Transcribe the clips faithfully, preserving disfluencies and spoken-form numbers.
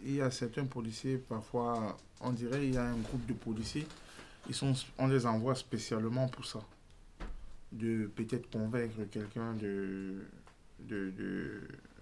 il y a certains policiers, parfois, on dirait il y a un groupe de policiers, ils sont, on les envoie spécialement pour ça. De peut-être convaincre quelqu'un de, de, de,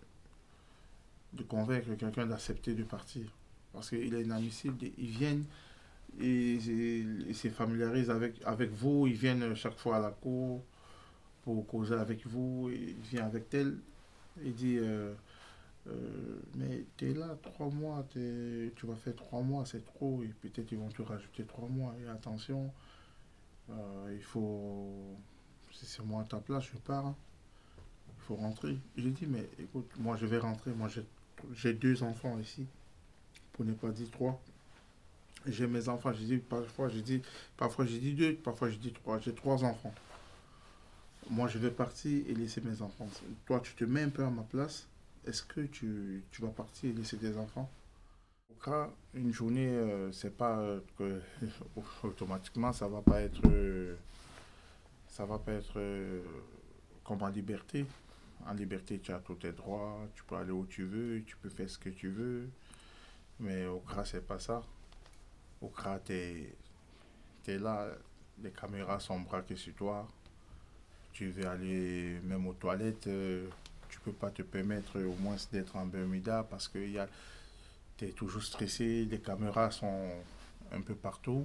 de convaincre quelqu'un d'accepter de partir. Parce qu'il est inadmissible. Ils viennent, et ils se familiarisent avec, avec vous, ils viennent chaque fois à la cour pour causer avec vous, il vient avec tel, il dit euh, euh, mais t'es là trois mois, t'es, tu vas faire trois mois, c'est trop, et peut-être ils vont te rajouter trois mois, et attention, euh, il faut, si c'est moi à ta place, je pars, hein, il faut rentrer. J'ai dit, mais écoute, moi je vais rentrer, moi j'ai, j'ai deux enfants ici, pour ne pas dire trois. J'ai mes enfants, j'ai dit, parfois j'ai dit, parfois j'ai dit deux, parfois j'ai dit trois, j'ai trois enfants. Moi, je vais partir et laisser mes enfants. Toi, tu te mets un peu à ma place. Est-ce que tu, tu vas partir et laisser tes enfants? Au cas, une journée, euh, c'est pas euh, que automatiquement ça va pas être, euh, ça va pas être euh, comme en liberté. En liberté, tu as tous tes droits, tu peux aller où tu veux, tu peux faire ce que tu veux. Mais au C R A, c'est pas ça. Au C R A, t'es, t'es là, les caméras sont braquées sur toi. Tu veux aller même aux toilettes, euh, tu peux pas te permettre au moins d'être en Bermuda parce que tu es toujours stressé, les caméras sont un peu partout.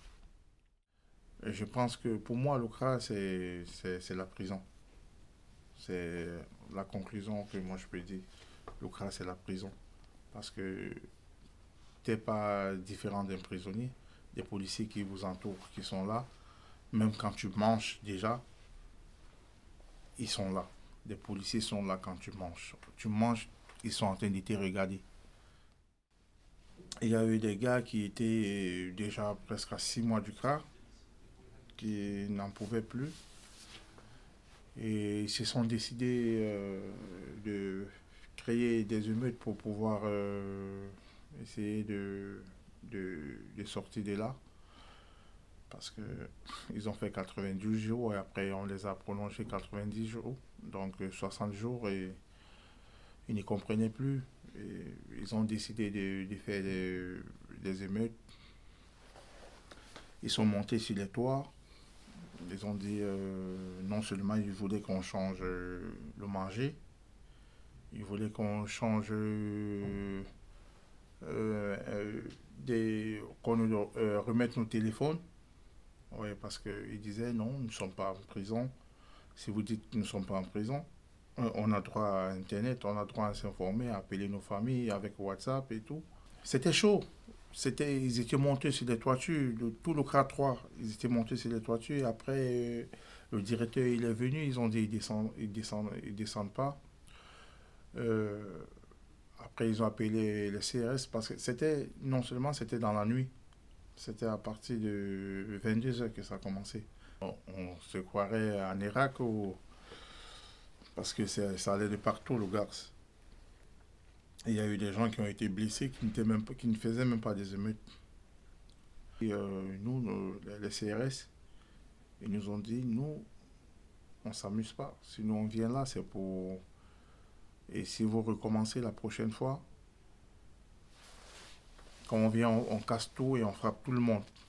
Et je pense que pour moi, le C R A, c'est, c'est, c'est la prison. C'est la conclusion que moi je peux dire. Le C R A, c'est la prison. Parce que tu n'es pas différent d'un prisonnier. Des policiers qui vous entourent, qui sont là. Même quand tu manges déjà, ils sont là. Les policiers sont là quand tu manges. Tu manges, ils sont en train de te regarder. Il y a eu des gars qui étaient déjà presque à six mois du C R A, qui n'en pouvaient plus. Et ils se sont décidés euh, de créer des émeutes pour pouvoir euh, essayer de, de, de sortir de là. Parce qu'ils ont fait quatre-vingt-douze jours et après on les a prolongés quatre-vingt-dix jours. Donc soixante jours et ils n'y comprenaient plus. Et ils ont décidé de, de faire des, des émeutes. Ils sont montés sur les toits. Ils ont dit euh, non seulement ils voulaient qu'on change euh, le manger, ils voulaient qu'on change euh, euh, des, qu'on nous euh, remette nos téléphones. Oui, parce qu'ils disaient non, nous ne sommes pas en prison. Si vous dites que nous ne sommes pas en prison, on a droit à Internet, on a droit à s'informer, à appeler nos familles avec WhatsApp et tout. C'était chaud. C'était, ils étaient montés sur les toitures, de tout le C R A trois, ils étaient montés sur les toitures. Et après, euh, le directeur il est venu, ils ont dit ils descendent, ils descendent, ils descendent pas. Euh, après, ils ont appelé les C R S parce que c'était, non seulement c'était dans la nuit, c'était à partir de vingt-deux heures que ça a commencé. On, on se croirait en Irak ou, parce que ça allait de partout, le gars. Il y a eu des gens qui ont été blessés qui, n'étaient même pas, qui ne faisaient même pas des émeutes. Et euh, nous, nous, les C R S, ils nous ont dit, nous, on ne s'amuse pas. Si nous, on vient là, c'est pour... Et si vous recommencez la prochaine fois, quand on vient, on, on casse tout et on frappe tout le monde.